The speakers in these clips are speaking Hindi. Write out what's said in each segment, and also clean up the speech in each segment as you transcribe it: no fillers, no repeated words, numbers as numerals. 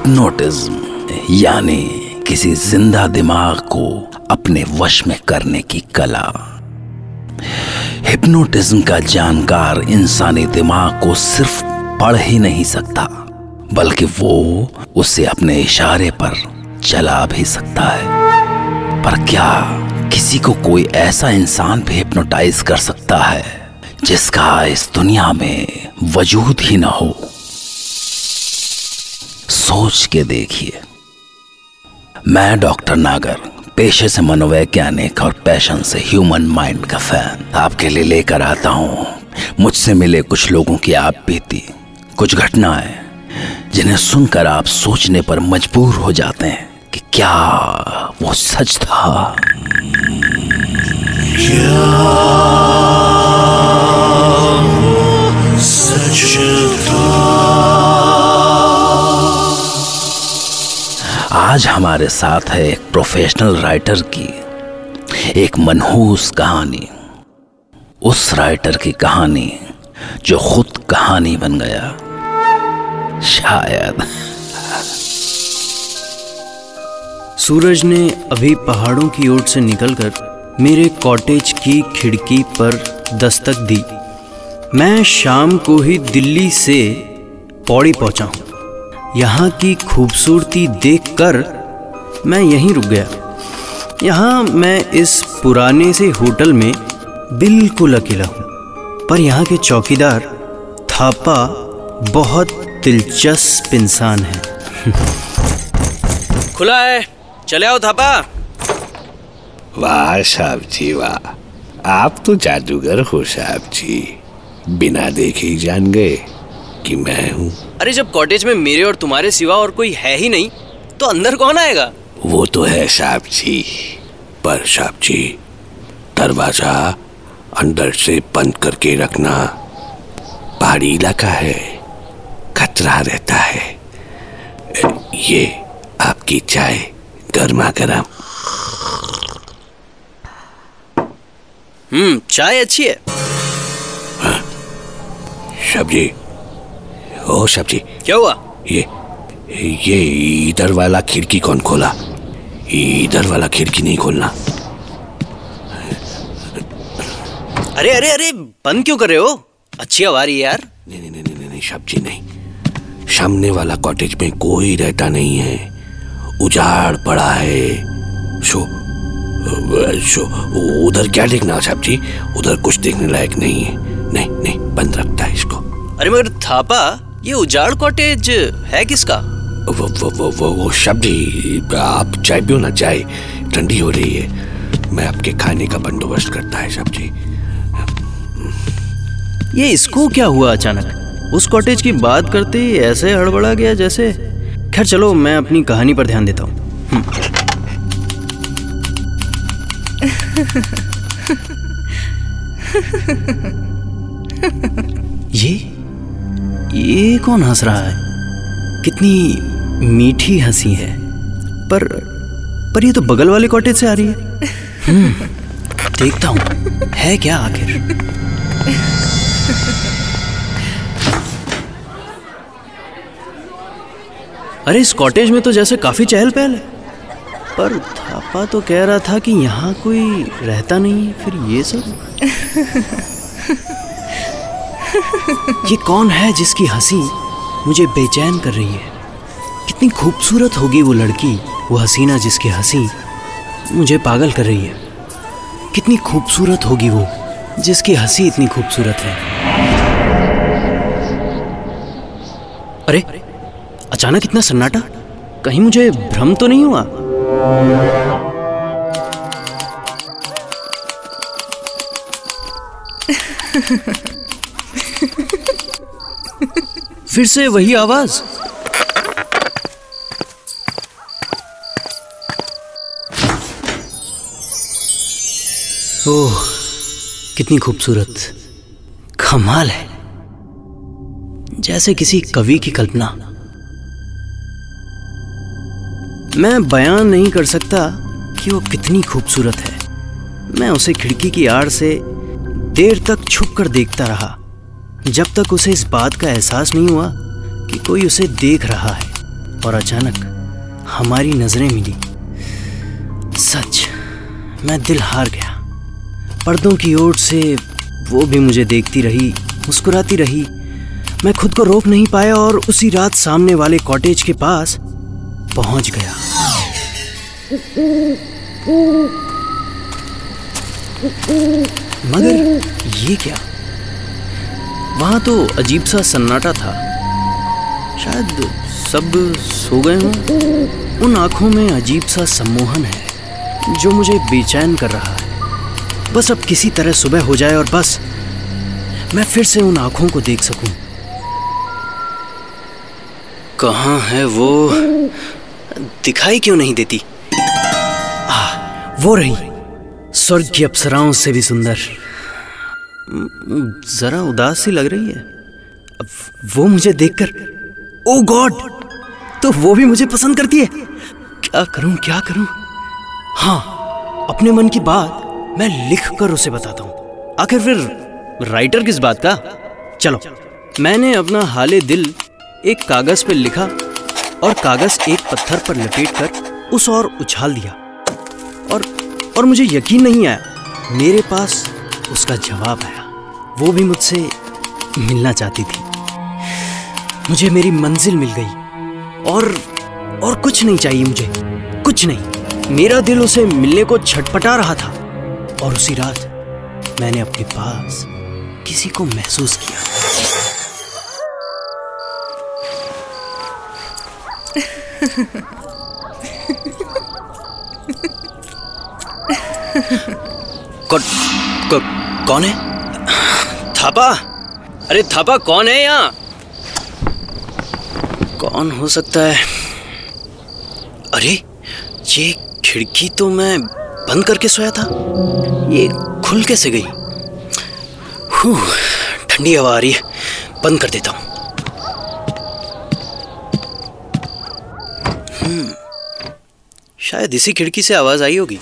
हिप्नोटिज्म यानी किसी जिंदा दिमाग को अपने वश में करने की कला। हिप्नोटिज्म का जानकार इंसानी दिमाग को सिर्फ पढ़ ही नहीं सकता, बल्कि वो उसे अपने इशारे पर चला भी सकता है। पर क्या किसी को कोई ऐसा इंसान भी हिप्नोटाइज कर सकता है जिसका इस दुनिया में वजूद ही ना हो? सोच के देखिए। मैं डॉक्टर नागर, पेशे से मनोवैज्ञानिक और पैशन से ह्यूमन माइंड का फैन, आपके लिए लेकर आता हूं मुझसे मिले कुछ लोगों की आप बीती, कुछ घटनाएं जिन्हें सुनकर आप सोचने पर मजबूर हो जाते हैं कि क्या वो सच था। क्या वो सच था? आज हमारे साथ है एक प्रोफेशनल राइटर की एक मनहूस कहानी। उस राइटर की कहानी जो खुद कहानी बन गया, शायद। सूरज ने अभी पहाड़ों की ओर से निकलकर मेरे कॉटेज की खिड़की पर दस्तक दी। मैं शाम को ही दिल्ली से पौड़ी पहुंचा हूं। यहाँ की खूबसूरती देखकर मैं यहीं रुक गया। यहाँ मैं इस पुराने से होटल में बिल्कुल अकेला हूँ, पर यहाँ के चौकीदार थापा बहुत दिलचस्प इंसान है। खुला है, चले आओ थापा। वाह साहब जी वाह, आप तो जादूगर हो साहब जी। बिना देखे ही जान गए कि मैं हूँ। अरे जब कॉटेज में मेरे और तुम्हारे सिवा और कोई है ही नहीं तो अंदर कौन आएगा? वो तो है साहब जी, पर साहब जी दरवाजा अंदर से बंद करके रखना। पहाड़ी इलाका है, खतरा रहता है। ये आपकी चाय गर्मा गर्म। चाय अच्छी है। हाँ, सब्जी। ओ सब्जी, क्या हुआ? ये इधर वाला खिड़की कौन खोला? इधर वाला खिड़की नहीं खोलना। अरे अरे अरे, बंद क्यों कर रहे हो? अच्छी हवा आ रही है यार। नहीं सब्जी नहीं। सामने वाला कॉटेज में कोई रहता नहीं है, उजाड़ पड़ा है। सो उधर क्या देखना सब्जी? उधर कुछ देखने लायक नहीं है। नहीं बंद रखता है इसको। अरे मगर थापा, ये उजाड़ कॉटेज है किसका? वो सब्जी, आप चाय पियो ना, चाय ठंडी हो रही है। मैं आपके खाने का बंदोबस्त करता है सब्जी। ये इसको क्या हुआ अचानक? उस कॉटेज की बात करते ही ऐसे हड़बड़ा गया जैसे। खैर चलो, मैं अपनी कहानी पर ध्यान देता हूँ। ये कौन हंस रहा है? कितनी मीठी हंसी है। पर ये तो बगल वाले कॉटेज से आ रही है। देखता हूँ है क्या आखिर। अरे इस कॉटेज में तो जैसे काफी चहल पहल है, पर थापा तो कह रहा था कि यहाँ कोई रहता नहीं। फिर ये सब ये कौन है जिसकी हंसी मुझे बेचैन कर रही है? कितनी खूबसूरत होगी वो लड़की, वो हसीना जिसकी हंसी मुझे पागल कर रही है। कितनी खूबसूरत होगी वो जिसकी हंसी इतनी खूबसूरत है। अरे अचानक इतना सन्नाटा, कहीं मुझे भ्रम तो नहीं हुआ? फिर से वही आवाज। ओह कितनी खूबसूरत, कमाल है, जैसे किसी कवि की कल्पना। मैं बयान नहीं कर सकता कि वो कितनी खूबसूरत है। मैं उसे खिड़की की आड़ से देर तक छुप कर देखता रहा, जब तक उसे इस बात का एहसास नहीं हुआ कि कोई उसे देख रहा है और अचानक हमारी नजरें मिली। सच, मैं दिल हार गया। पर्दों की ओर से वो भी मुझे देखती रही, मुस्कुराती रही। मैं खुद को रोक नहीं पाया और उसी रात सामने वाले कॉटेज के पास पहुंच गया। मगर ये क्या? वहां तो अजीब सा सन्नाटा था। शायद सब सो गए हों। उन आंखों में अजीब सा सम्मोहन है जो मुझे बेचैन कर रहा है। बस अब किसी तरह सुबह हो जाए और बस मैं फिर से उन आंखों को देख सकूं। कहाँ है वो? दिखाई क्यों नहीं देती? वो रही, स्वर्ग की अप्सराओं से भी सुंदर। जरा उदास सी लग रही है। अब वो मुझे देखकर, ओ गॉड, तो वो भी मुझे पसंद करती है। क्या करूं, क्या करूं? हाँ, अपने मन की बात मैं लिख कर उसे बताता हूं। आखिर फिर राइटर किस बात का? चलो, मैंने अपना हाले दिल एक कागज पर लिखा और कागज एक पत्थर पर लपेटकर उस ओर उछाल दिया। और मुझे यकीन नहीं आया, मेरे पास उसका जवाब आया। वो भी मुझसे मिलना चाहती थी। मुझे मेरी मंजिल मिल गई और कुछ नहीं चाहिए मुझे, कुछ नहीं। मेरा दिल उसे मिलने को छटपटा रहा था और उसी रात मैंने अपने पास किसी को महसूस किया। कौन है? थापा? अरे थापा, कौन है यहाँ? कौन हो सकता है? अरे ये खिड़की तो मैं बंद करके सोया था, ये खुल कैसे गई? ठंडी हवा आ रही है, बंद कर देता हूँ। शायद इसी खिड़की से आवाज आई होगी।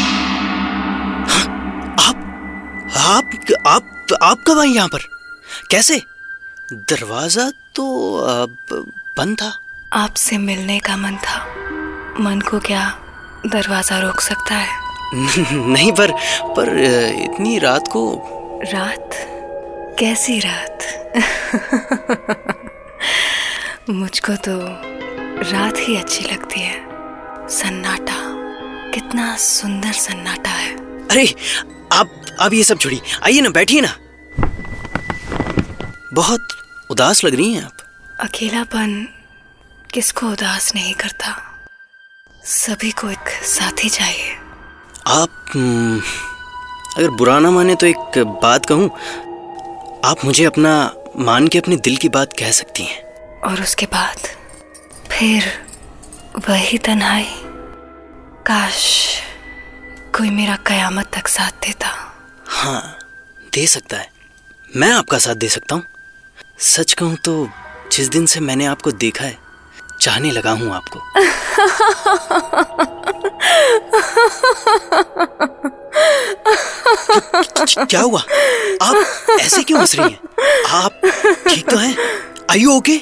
आप कब आई यहाँ पर? कैसे? दरवाजा तो अब बंद था। आपसे मिलने का मन था। मन को क्या दरवाजा रोक सकता है? नहीं, पर इतनी रात को। रात? कैसी रात? मुझको तो रात ही अच्छी लगती है। सन्नाटा, कितना सुंदर सन्नाटा है। अरे आप ये सब छोड़िए, आइए ना, बैठिए ना। बहुत उदास लग रही हैं आप। अकेलापन किसको उदास नहीं करता? सभी को एक साथी चाहिए। आप अगर बुरा ना माने तो एक बात कहूं, आप मुझे अपना मान के अपने दिल की बात कह सकती हैं। और उसके बाद फिर वही तन्हाई। काश कोई मेरा कयामत तक साथ देता। हाँ, दे सकता है। मैं आपका साथ दे सकता हूँ। सच कहूँ तो जिस दिन से मैंने आपको देखा है, चाहने लगा हूँ आपको। क्या हुआ? आप ऐसे क्यों हंस रही हैं? आप ठीक तो हैं? Are you okay?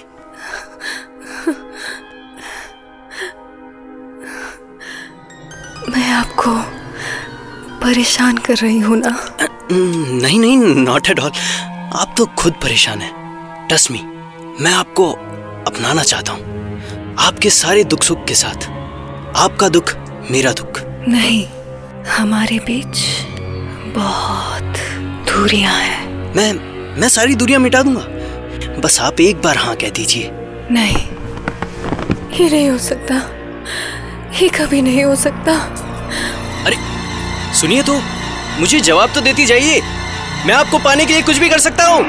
मैं आपको परेशान कर रही हूँ ना? नहीं, नॉट एट ऑल। आप तो खुद परेशान हैं। ट्रस्ट मी, मैं आपको अपनाना चाहता हूँ, आपके सारे दुख सुख के साथ। आपका दुख मेरा दुख। नहीं, हमारे बीच बहुत दूरियां हैं। मैं सारी दूरियां मिटा दूंगा, बस आप एक बार हाँ कह दीजिए। नहीं, ये नहीं हो सकता, ये कभी नहीं हो सकता। अरे सुनिए तो, मुझे जवाब तो देती जाइए। मैं आपको पाने के लिए कुछ भी कर सकता हूँ।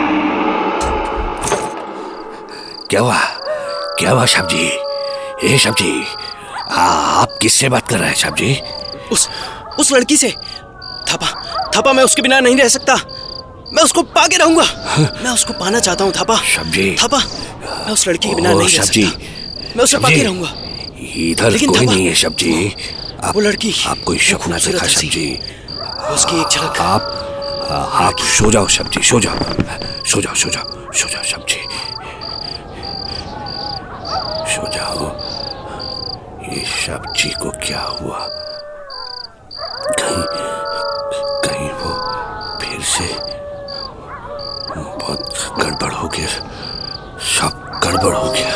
क्या हुआ साहब जी? ए साहब जी, आप किससे बात कर रहे हैं साहब जी? उस लड़की से। थापा, मैं उसके बिना नहीं रह सकता। मैं उसको पाके रहूंगा। मैं उसको पाना चाहता हूँ थापा। साहब जी, थापा, मैं उस लड़की के बिना नहीं रह सकता। मैं उसे पाके रहूंगा। इधर कोई नहीं है साहब जी। वो लड़की, आप कोई सपना देखा साहब जी। उसकी एक झलक। आप सो जाओ साहब जी, सो जाओ साहब जी, सो जाओ। सब्जी को क्या हुआ? कहीं वो फिर से बहुत गड़बड़ हो गया, सब गड़बड़ हो गया।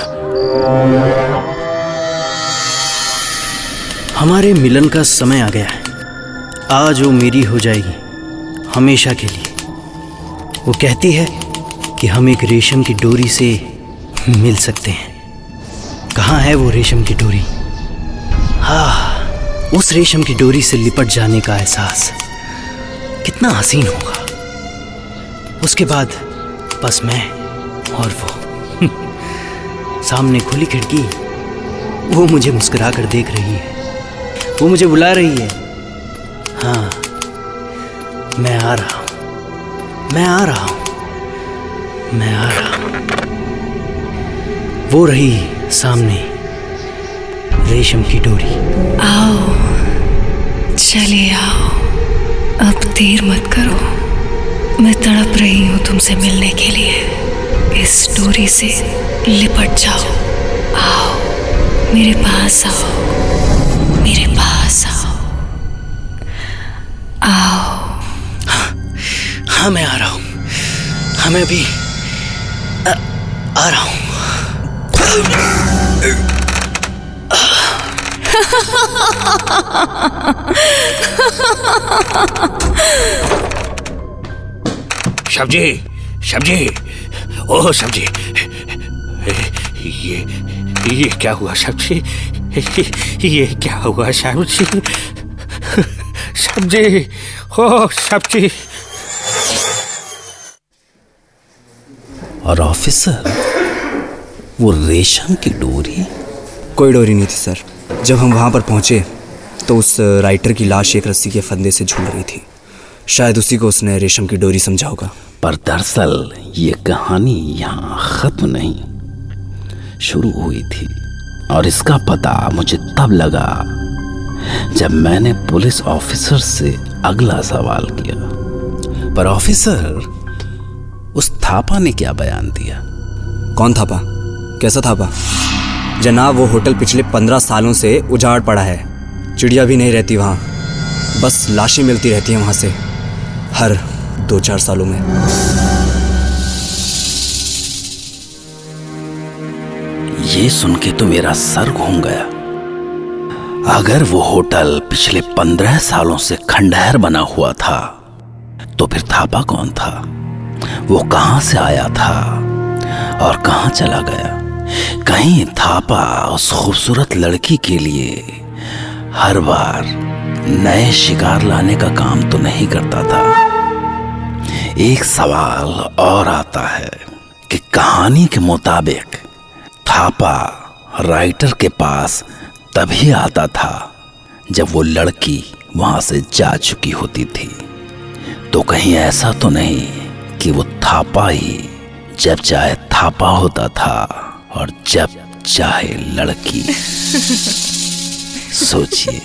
हमारे मिलन का समय आ गया है। आज वो मेरी हो जाएगी हमेशा के लिए। वो कहती है कि हम एक रेशम की डोरी से मिल सकते हैं। कहाँ है वो रेशम की डोरी? हाँ, उस रेशम की डोरी से लिपट जाने का एहसास कितना हसीन होगा। उसके बाद बस मैं और वो सामने खुली खिड़की, वो मुझे मुस्कुरा कर देख रही है, वो मुझे बुला रही है। हाँ, मैं आ रहा हूँ, मैं आ रहा हूँ, मैं आ रहा हूँ। वो रही सामने रेशम की डोरी। आओ, चले आओ, अब देर मत करो। मैं तड़प रही हूँ तुमसे मिलने के लिए। इस डोरी से लिपट जाओ। आओ, मेरे पास आओ, मेरे पास आओ, आओ। हाँ, मैं आ रहा हूँ। हाँ, मैं अभी आ रहा हूँ। सब्जी, सब्जी, ओह सब्जी, ये क्या हुआ सब्जी? ये क्या हुआ सब्जी? सब्जी, ओह सब्जी। और ऑफिसर, वो रेशम की डोरी? कोई डोरी नहीं थी सर। जब हम वहाँ पर पहुँचे तो उस राइटर की लाश एक रस्सी के फंदे से झूल रही थी। शायद उसी को उसने रेशम की डोरी समझा होगा। पर दरअसल ये कहानी यहाँ खत्म नहीं, शुरू हुई थी। और इसका पता मुझे तब लगा जब मैंने पुलिस ऑफिसर से अगला सवाल किया। पर ऑफिसर, उस थापा ने क्या बयान दिया? कौन थापा? कैसा थापा? जनाब, वो होटल पिछले 15 सालों से उजाड़ पड़ा है। चिड़िया भी नहीं रहती वहाँ, बस लाशें मिलती रहती हैं वहाँ से हर 2-4 सालों में। ये सुन के तो मेरा सर घूम गया। अगर वो होटल पिछले 15 सालों से खंडहर बना हुआ था तो फिर थापा कौन था? वो कहाँ से आया था और कहाँ चला गया? कहीं थापा उस खूबसूरत लड़की के लिए हर बार नए शिकार लाने का काम तो नहीं करता था? एक सवाल और आता है कि कहानी के मुताबिक थापा राइटर के पास तभी आता था जब वो लड़की वहां से जा चुकी होती थी। तो कहीं ऐसा तो नहीं कि वो थापा ही जब चाहे थापा होता था और जब चाहे लड़की? सोचिए।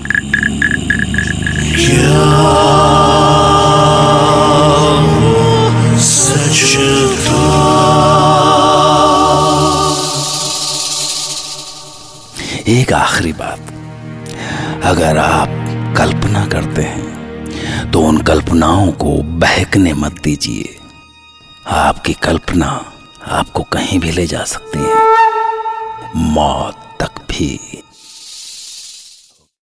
एक आखिरी बात, अगर आप कल्पना करते हैं तो उन कल्पनाओं को बहकने मत दीजिए। आपकी कल्पना आपको कहीं भी ले जा सकती है, मौत तक भी।